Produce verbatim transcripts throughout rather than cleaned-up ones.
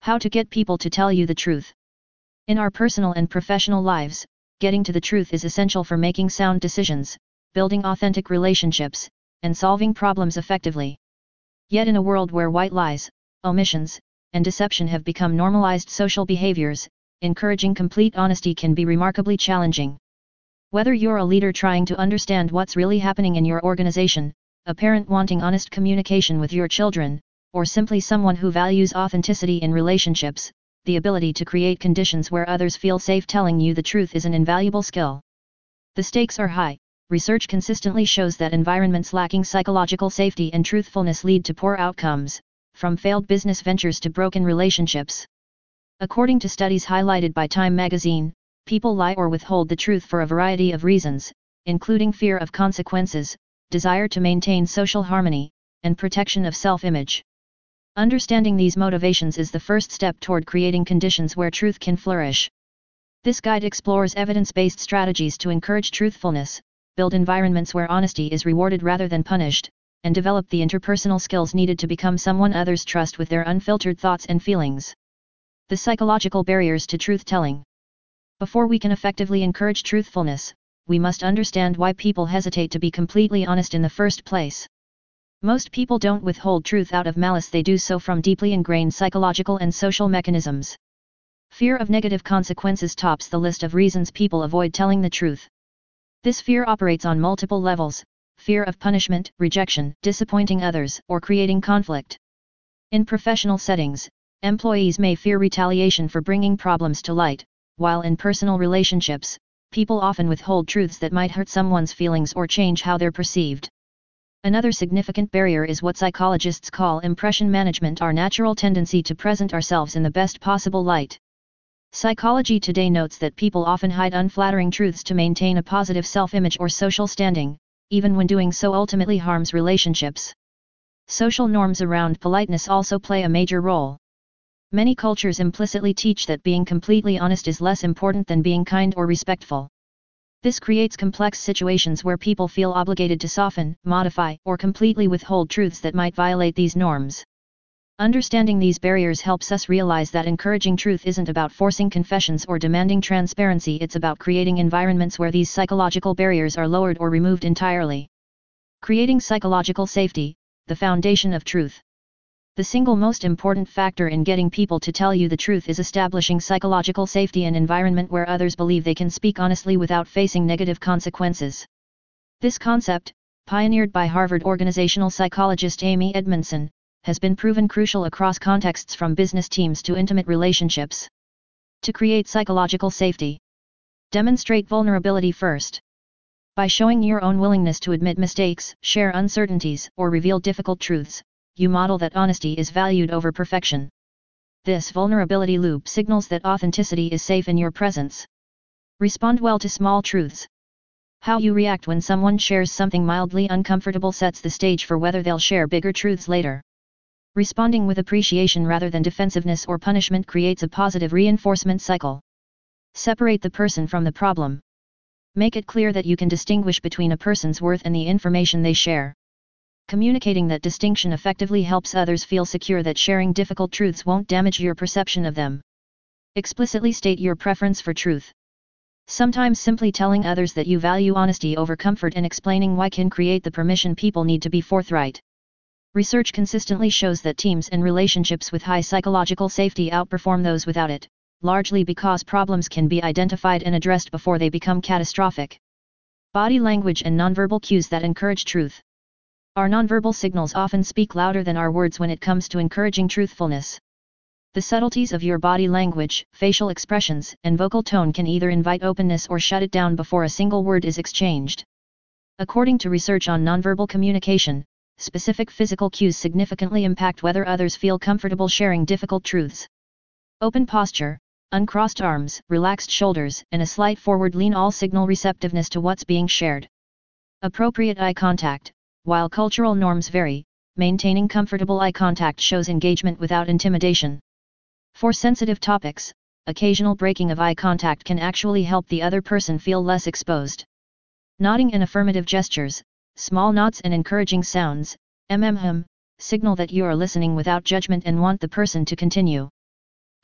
How to get people to tell you the truth. In our personal and professional lives, getting to the truth is essential for making sound decisions, building authentic relationships, and solving problems effectively. Yet in a world where white lies, omissions, and deception have become normalized social behaviors, encouraging complete honesty can be remarkably challenging. Whether you're a leader trying to understand what's really happening in your organization, a parent wanting honest communication with your children, or simply someone who values authenticity in relationships, the ability to create conditions where others feel safe telling you the truth is an invaluable skill. The stakes are high. Research consistently shows that environments lacking psychological safety and truthfulness lead to poor outcomes, from failed business ventures to broken relationships. According to studies highlighted by Time magazine, people lie or withhold the truth for a variety of reasons, including fear of consequences, desire to maintain social harmony, and protection of self-image. Understanding these motivations is the first step toward creating conditions where truth can flourish. This guide explores evidence-based strategies to encourage truthfulness, build environments where honesty is rewarded rather than punished, and develop the interpersonal skills needed to become someone others trust with their unfiltered thoughts and feelings. The psychological barriers to truth-telling. Before we can effectively encourage truthfulness, we must understand why people hesitate to be completely honest in the first place. Most people don't withhold truth out of malice, they do so from deeply ingrained psychological and social mechanisms. Fear of negative consequences tops the list of reasons people avoid telling the truth. This fear operates on multiple levels: fear of punishment, rejection, disappointing others, or creating conflict. In professional settings, employees may fear retaliation for bringing problems to light, while in personal relationships, people often withhold truths that might hurt someone's feelings or change how they're perceived. Another significant barrier is what psychologists call impression management, our natural tendency to present ourselves in the best possible light. Psychology Today notes that people often hide unflattering truths to maintain a positive self-image or social standing, even when doing so ultimately harms relationships. Social norms around politeness also play a major role. Many cultures implicitly teach that being completely honest is less important than being kind or respectful. This creates complex situations where people feel obligated to soften, modify, or completely withhold truths that might violate these norms. Understanding these barriers helps us realize that encouraging truth isn't about forcing confessions or demanding transparency, it's about creating environments where these psychological barriers are lowered or removed entirely. Creating psychological safety, the foundation of truth. The single most important factor in getting people to tell you the truth is establishing psychological safety, an environment where others believe they can speak honestly without facing negative consequences. This concept, pioneered by Harvard organizational psychologist Amy Edmondson, has been proven crucial across contexts from business teams to intimate relationships. To create psychological safety, demonstrate vulnerability first. By showing your own willingness to admit mistakes, share uncertainties, or reveal difficult truths, you model that honesty is valued over perfection. This vulnerability loop signals that authenticity is safe in your presence. Respond well to small truths. How you react when someone shares something mildly uncomfortable sets the stage for whether they'll share bigger truths later. Responding with appreciation rather than defensiveness or punishment creates a positive reinforcement cycle. Separate the person from the problem. Make it clear that you can distinguish between a person's worth and the information they share. Communicating that distinction effectively helps others feel secure that sharing difficult truths won't damage your perception of them. Explicitly state your preference for truth. Sometimes simply telling others that you value honesty over comfort and explaining why can create the permission people need to be forthright. Research consistently shows that teams and relationships with high psychological safety outperform those without it, largely because problems can be identified and addressed before they become catastrophic. Body language and nonverbal cues that encourage truth. Our nonverbal signals often speak louder than our words when it comes to encouraging truthfulness. The subtleties of your body language, facial expressions, and vocal tone can either invite openness or shut it down before a single word is exchanged. According to research on nonverbal communication, specific physical cues significantly impact whether others feel comfortable sharing difficult truths. Open posture, uncrossed arms, relaxed shoulders, and a slight forward lean all signal receptiveness to what's being shared. Appropriate eye contact. While cultural norms vary, maintaining comfortable eye contact shows engagement without intimidation. For sensitive topics, occasional breaking of eye contact can actually help the other person feel less exposed. Nodding and affirmative gestures, small nods and encouraging sounds, mm, signal that you are listening without judgment and want the person to continue.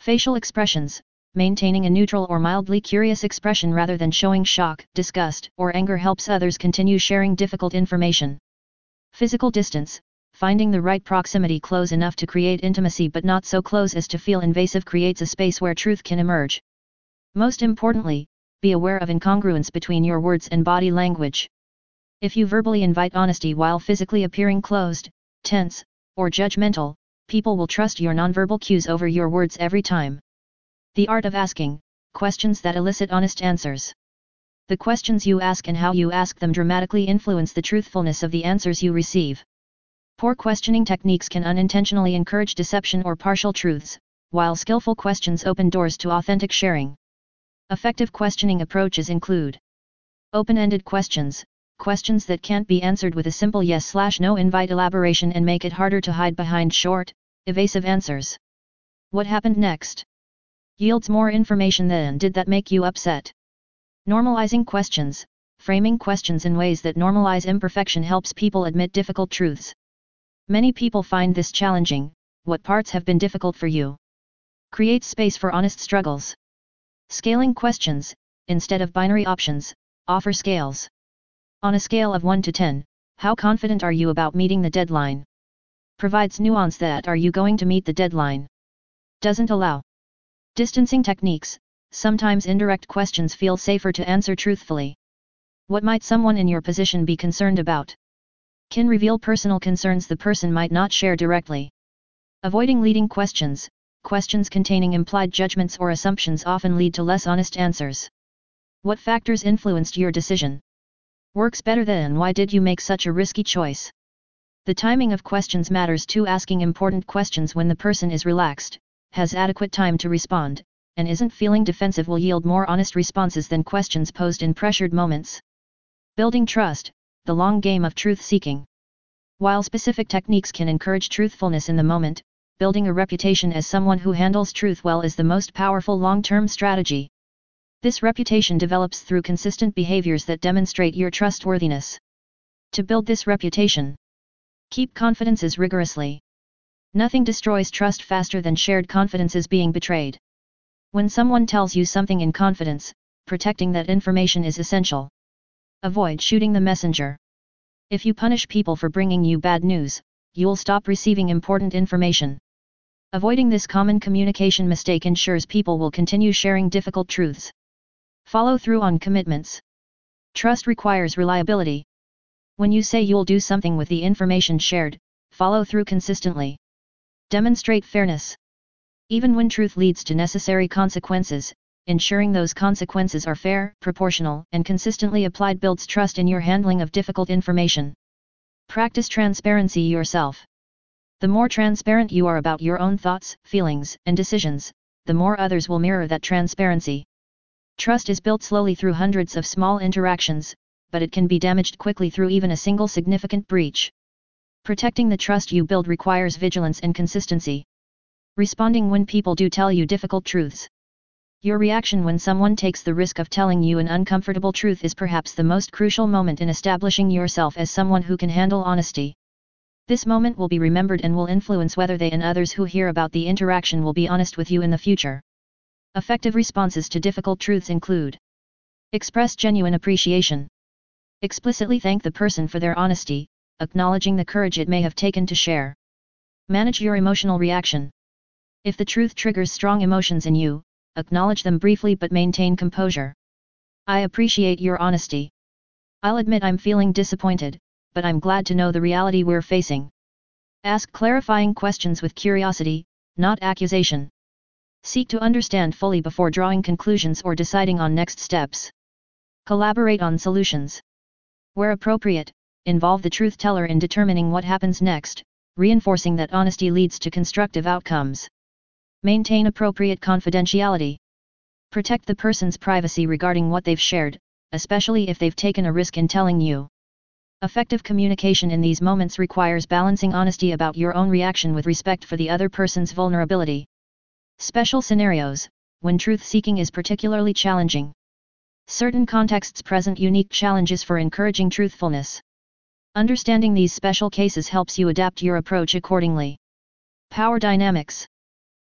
Facial expressions. Maintaining a neutral or mildly curious expression rather than showing shock, disgust, or anger helps others continue sharing difficult information. Physical distance. Finding the right proximity close enough to create intimacy but not so close as to feel invasive creates a space where truth can emerge. Most importantly, be aware of incongruence between your words and body language. If you verbally invite honesty while physically appearing closed, tense, or judgmental, people will trust your nonverbal cues over your words every time. The art of asking questions that elicit honest answers. The questions you ask and how you ask them dramatically influence the truthfulness of the answers you receive. Poor questioning techniques can unintentionally encourage deception or partial truths, while skillful questions open doors to authentic sharing. Effective questioning approaches include open-ended questions, questions that can't be answered with a simple yes/no, invite elaboration and make it harder to hide behind short, evasive answers. What happened next? Yields more information than did that make you upset. Normalizing questions. Framing questions in ways that normalize imperfection helps people admit difficult truths. Many people find this challenging. What parts have been difficult for you? Create space for honest struggles. Scaling questions. Instead of binary options, offer scales. On a scale of one to ten, how confident are you about meeting the deadline? Provides nuance that are you going to meet the deadline? Doesn't allow distancing techniques. Sometimes indirect questions feel safer to answer truthfully. What might someone in your position be concerned about? Can reveal personal concerns the person might not share directly. Avoiding leading questions. Questions containing implied judgments or assumptions often lead to less honest answers. What factors influenced your decision? Works better than why did you make such a risky choice? The timing of questions matters too. Asking important questions when the person is relaxed, has adequate time to respond, and isn't feeling defensive will yield more honest responses than questions posed in pressured moments. Building trust. The long game of truth-seeking. While specific techniques can encourage truthfulness in the moment, building a reputation as someone who handles truth well is the most powerful long-term strategy. This reputation develops through consistent behaviors that demonstrate your trustworthiness. To build this reputation, keep confidences rigorously. Nothing destroys trust faster than shared confidences being betrayed. When someone tells you something in confidence, protecting that information is essential. Avoid shooting the messenger. If you punish people for bringing you bad news, you'll stop receiving important information. Avoiding this common communication mistake ensures people will continue sharing difficult truths. Follow through on commitments. Trust requires reliability. When you say you'll do something with the information shared, follow through consistently. Demonstrate fairness. Even when truth leads to necessary consequences, ensuring those consequences are fair, proportional, and consistently applied builds trust in your handling of difficult information. Practice transparency yourself. The more transparent you are about your own thoughts, feelings, and decisions, the more others will mirror that transparency. Trust is built slowly through hundreds of small interactions, but it can be damaged quickly through even a single significant breach. Protecting the trust you build requires vigilance and consistency. Responding when people do tell you difficult truths. Your reaction when someone takes the risk of telling you an uncomfortable truth is perhaps the most crucial moment in establishing yourself as someone who can handle honesty. This moment will be remembered and will influence whether they and others who hear about the interaction will be honest with you in the future. Effective responses to difficult truths include: express genuine appreciation. Explicitly thank the person for their honesty, acknowledging the courage it may have taken to share. Manage your emotional reaction. If the truth triggers strong emotions in you, acknowledge them briefly but maintain composure. I appreciate your honesty. I'll admit I'm feeling disappointed, but I'm glad to know the reality we're facing. Ask clarifying questions with curiosity, not accusation. Seek to understand fully before drawing conclusions or deciding on next steps. Collaborate on solutions. Where appropriate, involve the truth teller in determining what happens next, reinforcing that honesty leads to constructive outcomes. Maintain appropriate confidentiality. Protect the person's privacy regarding what they've shared, especially if they've taken a risk in telling you. Effective communication in these moments requires balancing honesty about your own reaction with respect for the other person's vulnerability. Special scenarios, when truth-seeking is particularly challenging. Certain contexts present unique challenges for encouraging truthfulness. Understanding these special cases helps you adapt your approach accordingly. Power dynamics.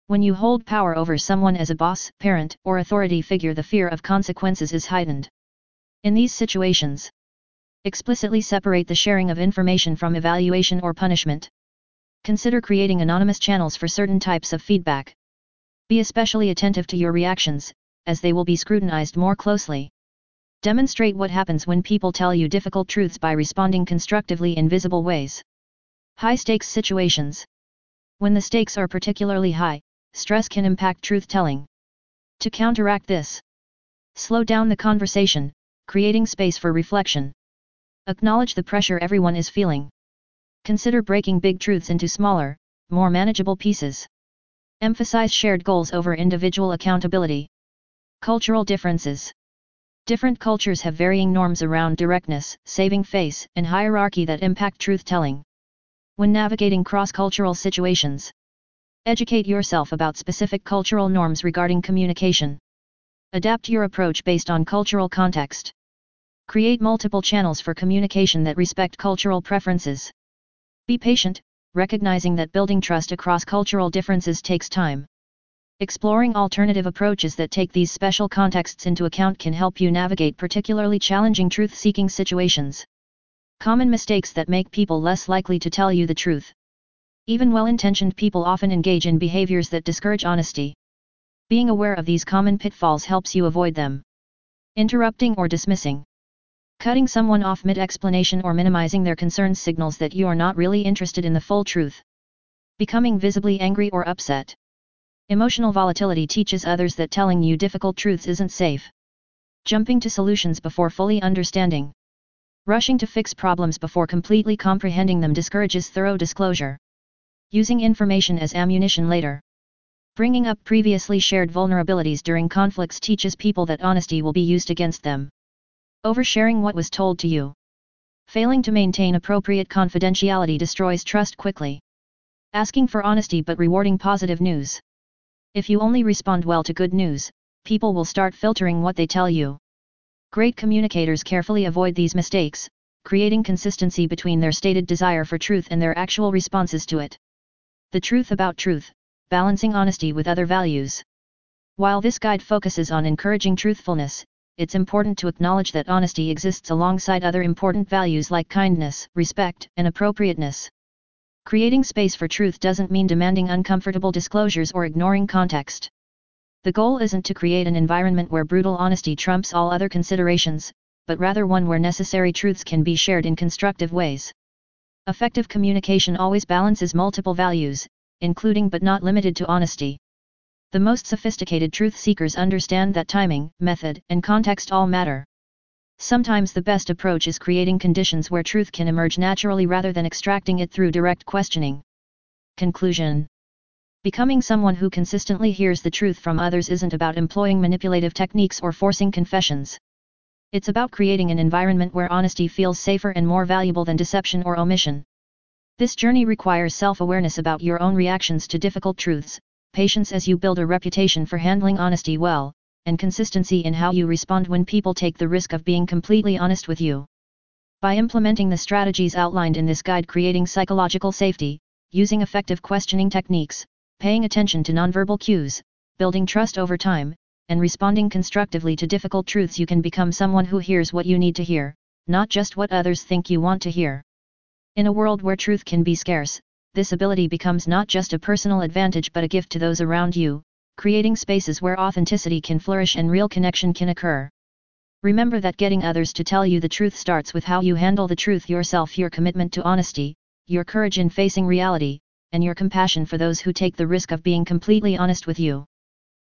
When you hold power over someone as a boss, parent, or authority figure, the fear of consequences is heightened. In these situations, explicitly separate the sharing of information from evaluation or punishment. Consider creating anonymous channels for certain types of feedback. Be especially attentive to your reactions, as they will be scrutinized more closely. Demonstrate what happens when people tell you difficult truths by responding constructively in visible ways. High-stakes situations. When the stakes are particularly high, stress can impact truth-telling. To counteract this, slow down the conversation, creating space for reflection. Acknowledge the pressure everyone is feeling. Consider breaking big truths into smaller, more manageable pieces. Emphasize shared goals over individual accountability. Cultural differences. Different cultures have varying norms around directness, saving face, and hierarchy that impact truth-telling. When navigating cross-cultural situations, educate yourself about specific cultural norms regarding communication. Adapt your approach based on cultural context. Create multiple channels for communication that respect cultural preferences. Be patient, recognizing that building trust across cultural differences takes time. Exploring alternative approaches that take these special contexts into account can help you navigate particularly challenging truth-seeking situations. Common mistakes that make people less likely to tell you the truth. Even well-intentioned people often engage in behaviors that discourage honesty. Being aware of these common pitfalls helps you avoid them. Interrupting or dismissing. Cutting someone off mid-explanation or minimizing their concerns signals that you are not really interested in the full truth. Becoming visibly angry or upset. Emotional volatility teaches others that telling you difficult truths isn't safe. Jumping to solutions before fully understanding. Rushing to fix problems before completely comprehending them discourages thorough disclosure. Using information as ammunition later. Bringing up previously shared vulnerabilities during conflicts teaches people that honesty will be used against them. Oversharing what was told to you. Failing to maintain appropriate confidentiality destroys trust quickly. Asking for honesty but rewarding positive news. If you only respond well to good news, people will start filtering what they tell you. Great communicators carefully avoid these mistakes, creating consistency between their stated desire for truth and their actual responses to it. The truth about truth, balancing honesty with other values. While this guide focuses on encouraging truthfulness, it's important to acknowledge that honesty exists alongside other important values like kindness, respect, and appropriateness. Creating space for truth doesn't mean demanding uncomfortable disclosures or ignoring context. The goal isn't to create an environment where brutal honesty trumps all other considerations, but rather one where necessary truths can be shared in constructive ways. Effective communication always balances multiple values, including but not limited to honesty. The most sophisticated truth seekers understand that timing, method, and context all matter. Sometimes the best approach is creating conditions where truth can emerge naturally rather than extracting it through direct questioning. Conclusion. Becoming someone who consistently hears the truth from others isn't about employing manipulative techniques or forcing confessions. It's about creating an environment where honesty feels safer and more valuable than deception or omission. This journey requires self-awareness about your own reactions to difficult truths, patience as you build a reputation for handling honesty well, and consistency in how you respond when people take the risk of being completely honest with you. By implementing the strategies outlined in this guide, creating psychological safety, using effective questioning techniques, paying attention to nonverbal cues, building trust over time, and responding constructively to difficult truths, you can become someone who hears what you need to hear, not just what others think you want to hear. In a world where truth can be scarce, this ability becomes not just a personal advantage but a gift to those around you, creating spaces where authenticity can flourish and real connection can occur. Remember that getting others to tell you the truth starts with how you handle the truth yourself. Your commitment to honesty, your courage in facing reality, and your compassion for those who take the risk of being completely honest with you.